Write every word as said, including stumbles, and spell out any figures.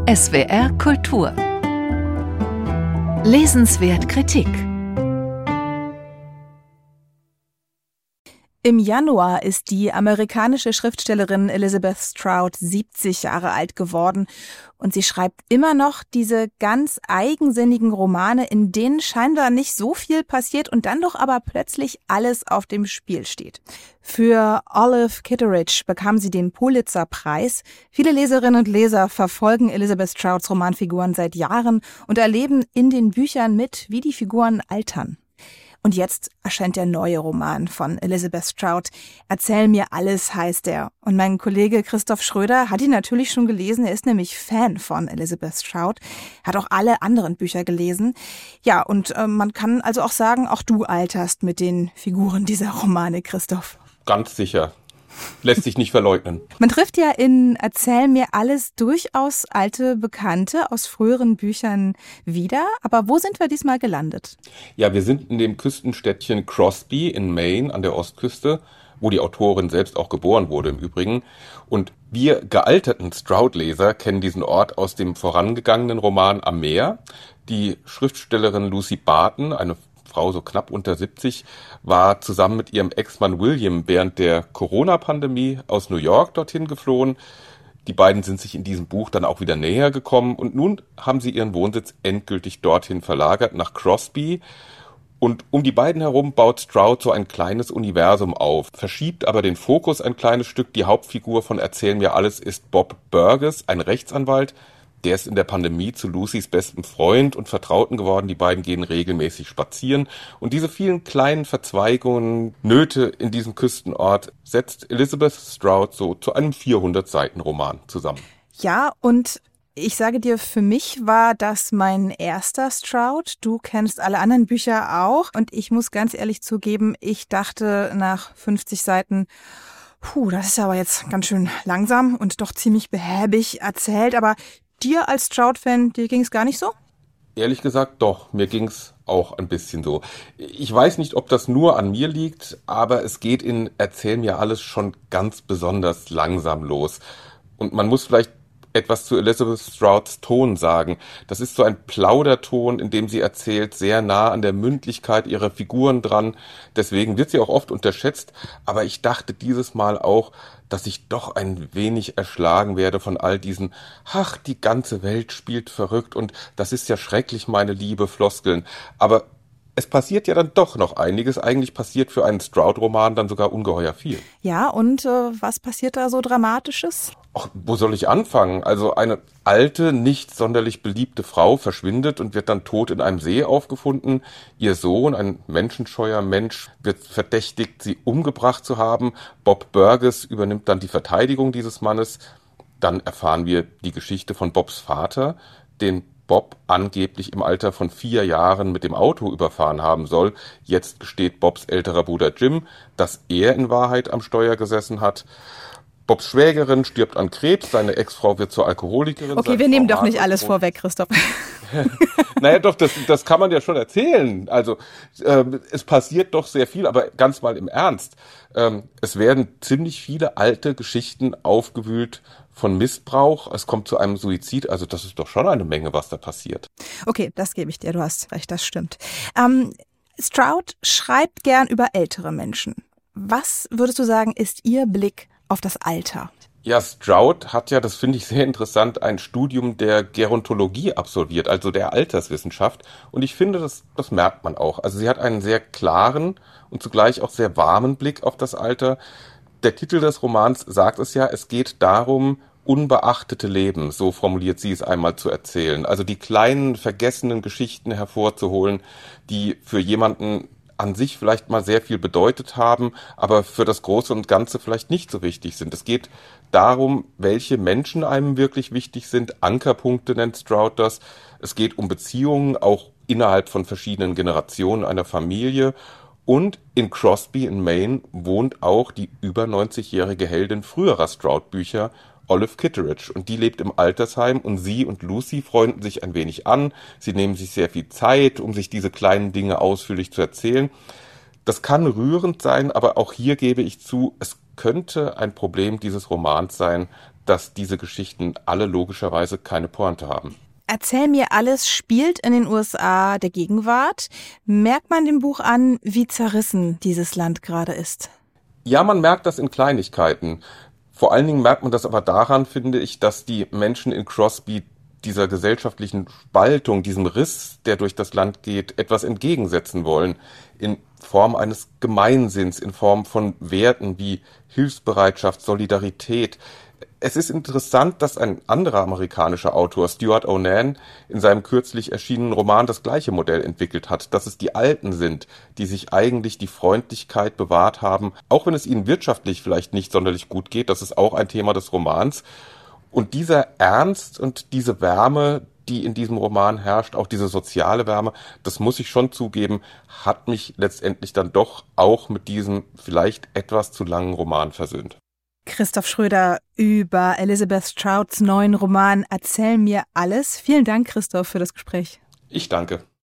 S W R Kultur. Lesenswert Kritik. Im Januar ist die amerikanische Schriftstellerin Elizabeth Strout siebzig Jahre alt geworden und sie schreibt immer noch diese ganz eigensinnigen Romane, in denen scheinbar nicht so viel passiert und dann doch aber plötzlich alles auf dem Spiel steht. Für Olive Kitteridge bekam sie den Pulitzer-Preis. Viele Leserinnen und Leser verfolgen Elizabeth Strouts Romanfiguren seit Jahren und erleben in den Büchern mit, wie die Figuren altern. Und jetzt erscheint der neue Roman von Elizabeth Strout. Erzähl mir alles, heißt er. Und mein Kollege Christoph Schröder hat ihn natürlich schon gelesen. Er ist nämlich Fan von Elizabeth Strout, hat auch alle anderen Bücher gelesen. Ja, und äh, man kann also auch sagen, auch du alterst mit den Figuren dieser Romane, Christoph. Ganz sicher. Lässt sich nicht verleugnen. Man trifft ja in Erzähl mir alles durchaus alte Bekannte aus früheren Büchern wieder. Aber wo sind wir diesmal gelandet? Ja, wir sind in dem Küstenstädtchen Crosby in Maine an der Ostküste, wo die Autorin selbst auch geboren wurde im Übrigen. Und wir gealterten Strout-Leser kennen diesen Ort aus dem vorangegangenen Roman Am Meer. Die Schriftstellerin Lucy Barton, eine Frau so knapp unter siebzig, war zusammen mit ihrem Ex-Mann William während der Corona-Pandemie aus New York dorthin geflohen. Die beiden sind sich in diesem Buch dann auch wieder näher gekommen und nun haben sie ihren Wohnsitz endgültig dorthin verlagert, nach Crosby. Und um die beiden herum baut Strout so ein kleines Universum auf, verschiebt aber den Fokus ein kleines Stück. Die Hauptfigur von Erzähl mir alles ist Bob Burgess, ein Rechtsanwalt. Der ist in der Pandemie zu Lucys bestem Freund und Vertrauten geworden. Die beiden gehen regelmäßig spazieren. Und diese vielen kleinen Verzweigungen, Nöte in diesem Küstenort setzt Elizabeth Strout so zu einem vierhundert-Seiten-Roman zusammen. Ja, und ich sage dir, für mich war das mein erster Strout. Du kennst alle anderen Bücher auch. Und ich muss ganz ehrlich zugeben, ich dachte nach fünfzig Seiten, puh, das ist aber jetzt ganz schön langsam und doch ziemlich behäbig erzählt. Aber dir als Strout-Fan, dir ging es gar nicht so? Ehrlich gesagt doch, mir ging's auch ein bisschen so. Ich weiß nicht, ob das nur an mir liegt, aber es geht in Erzähl mir alles schon ganz besonders langsam los. Und man muss vielleicht etwas zu Elizabeth Strouts Ton sagen. Das ist so ein Plauderton, in dem sie erzählt, sehr nah an der Mündlichkeit ihrer Figuren dran. Deswegen wird sie auch oft unterschätzt. Aber ich dachte dieses Mal auch, dass ich doch ein wenig erschlagen werde von all diesen, ach, die ganze Welt spielt verrückt und das ist ja schrecklich, meine liebe Floskeln. Aber es passiert ja dann doch noch einiges. Eigentlich passiert für einen Strout-Roman dann sogar ungeheuer viel. Ja, und äh, was passiert da so Dramatisches? Ach, wo soll ich anfangen? Also eine alte, nicht sonderlich beliebte Frau verschwindet und wird dann tot in einem See aufgefunden. Ihr Sohn, ein menschenscheuer Mensch, wird verdächtigt, sie umgebracht zu haben. Bob Burgess übernimmt dann die Verteidigung dieses Mannes. Dann erfahren wir die Geschichte von Bobs Vater, den Bob angeblich im Alter von vier Jahren mit dem Auto überfahren haben soll. Jetzt gesteht Bobs älterer Bruder Jim, dass er in Wahrheit am Steuer gesessen hat. Bobs Schwägerin stirbt an Krebs, seine Ex-Frau wird zur Alkoholikerin. Okay, wir nehmen doch nicht alles vorweg, Christoph. Naja, doch, das, das kann man ja schon erzählen. Also äh, es passiert doch sehr viel, aber ganz mal im Ernst. Ähm, es werden ziemlich viele alte Geschichten aufgewühlt von Missbrauch. Es kommt zu einem Suizid. Also das ist doch schon eine Menge, was da passiert. Okay, das gebe ich dir. Du hast recht, das stimmt. Ähm, Strout schreibt gern über ältere Menschen. Was würdest du sagen, ist ihr Blick auf das Alter? Ja, Strout hat ja, das finde ich sehr interessant, ein Studium der Gerontologie absolviert, also der Alterswissenschaft. Und ich finde, das, das merkt man auch. Also sie hat einen sehr klaren und zugleich auch sehr warmen Blick auf das Alter. Der Titel des Romans sagt es ja, es geht darum, unbeachtete Leben, so formuliert sie es einmal, zu erzählen. Also die kleinen, vergessenen Geschichten hervorzuholen, die für jemanden an sich vielleicht mal sehr viel bedeutet haben, aber für das Große und Ganze vielleicht nicht so wichtig sind. Es geht darum, welche Menschen einem wirklich wichtig sind. Ankerpunkte nennt Strout das. Es geht um Beziehungen, auch innerhalb von verschiedenen Generationen einer Familie. Und in Crosby in Maine wohnt auch die über neunzigjährige Heldin früherer Strout-Bücher, Olive Kitteridge. Und die lebt im Altersheim und sie und Lucy freunden sich ein wenig an. Sie nehmen sich sehr viel Zeit, um sich diese kleinen Dinge ausführlich zu erzählen. Das kann rührend sein, aber auch hier gebe ich zu, es könnte ein Problem dieses Romans sein, dass diese Geschichten alle logischerweise keine Pointe haben. Erzähl mir alles spielt in den U S A der Gegenwart. Merkt man dem Buch an, wie zerrissen dieses Land gerade ist? Ja, man merkt das in Kleinigkeiten. Vor allen Dingen merkt man das aber daran, finde ich, dass die Menschen in Crosby dieser gesellschaftlichen Spaltung, diesem Riss, der durch das Land geht, etwas entgegensetzen wollen. In Form eines Gemeinsinns, in Form von Werten wie Hilfsbereitschaft, Solidarität. Es ist interessant, dass ein anderer amerikanischer Autor, Stuart Onan, in seinem kürzlich erschienenen Roman das gleiche Modell entwickelt hat, dass es die Alten sind, die sich eigentlich die Freundlichkeit bewahrt haben, auch wenn es ihnen wirtschaftlich vielleicht nicht sonderlich gut geht, das ist auch ein Thema des Romans. Und dieser Ernst und diese Wärme, die in diesem Roman herrscht, auch diese soziale Wärme, das muss ich schon zugeben, hat mich letztendlich dann doch auch mit diesem vielleicht etwas zu langen Roman versöhnt. Christoph Schröder über Elizabeth Strouts neuen Roman Erzähl mir alles. Vielen Dank, Christoph, für das Gespräch. Ich danke.